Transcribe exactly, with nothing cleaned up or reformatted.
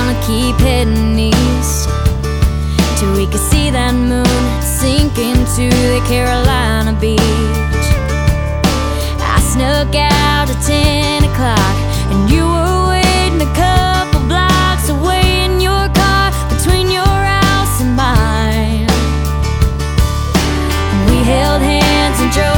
gonna keep heading east till we can see that moon sink into the Carolina beach. I snuck out at ten o'clock